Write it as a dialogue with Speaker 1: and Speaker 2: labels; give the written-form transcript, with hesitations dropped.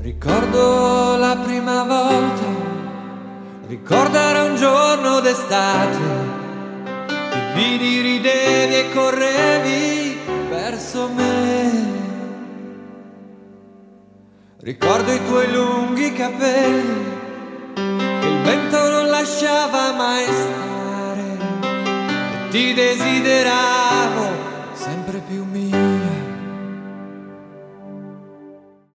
Speaker 1: Ricordo la prima volta, ricordo era un giorno d'estate, ti vidi, ridevi e correvi verso me. Ricordo i tuoi lunghi capelli che il vento non lasciava mai stare, e ti desideravo sempre più mio.